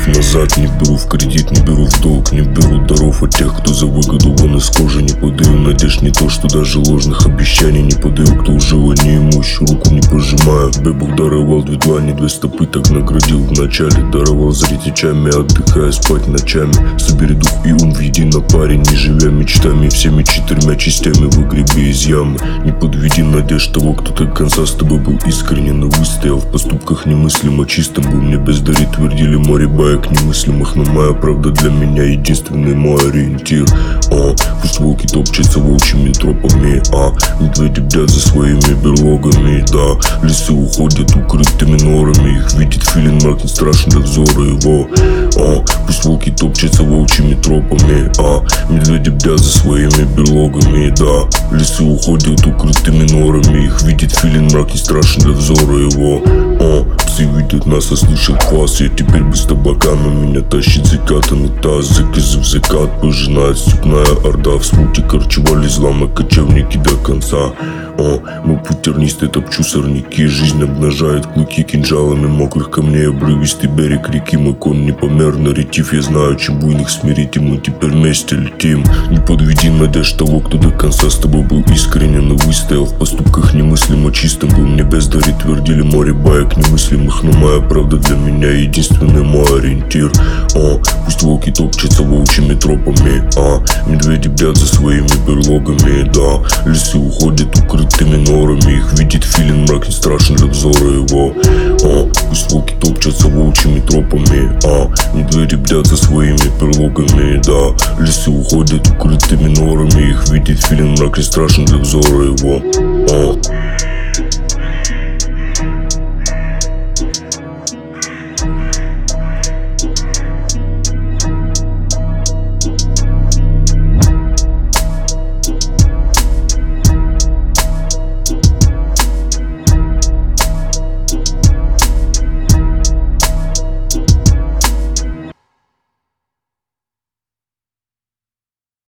назад. Не беру в кредит, не беру в долг, не беру даров от тех, кто за выгоду вон из кожи. Не подаю надежд, не то что даже ложных обещаний не подаю, кто ужил, а не имущ, руку не пожимаю. Тебе Бог даровал 2 длани, 2 стопы, так наградил вначале. Даровал зреть очами, отдыхая, спать ночами. Собери дух и ум в едино, парень, не живя мечтами. Всеми 4 частями выгреби из ямы. Не подведи надежд того, кто до конца с тобой был искренен и выстоял. В поступках немыслимо чистым был, мне бездари твердили море баек немыслимых. Но моя правда для меня единственный мой ориентир. Пусть волки топчутся волчьими тропами, медведи бдят за своими берлогами. Да, лесы уходят укрытыми норами, их видит филин, мрак не страшен для взора его. Пусть волки топчутся волчьими тропами, медведи бдят за своими берлогами. Да, лесы уходят укрытыми норами, их видит филин, мрак не страшен для взора его. Псы видят нас, а слышат квас. Я теперь без табака, но меня тащит закатанный таз. Заказы в закат пожинает степная орда. В смуте корчевали злама кочевники до конца. Мы путернисты, топчу сорняки. Жизнь обнажает клыки кинжалами мокрых камней. Обрывистый берег реки, мой конь непомерно ретив. Я знаю, чем буйных смирить, и мы теперь вместе летим. Не подведи надежд того, кто до конца с тобой был искренен и выстоял. В поступках немыслимо чистым был, мне бездари твердили море баек немыслимых. Но моя правда для меня единственный мой ориентир. Пусть волки топчутся волчьими тропами, медведи бдят за своими берлогами. Да, лесы уходят укрытыми норами, их видит филин, мрак не страшен для взора его. Пусть волки топчутся волчьими тропами, медведи бдят за своими берлогами. Да, лесы уходят укрытыми норами, их видит филин, мрак не страшен для взора его.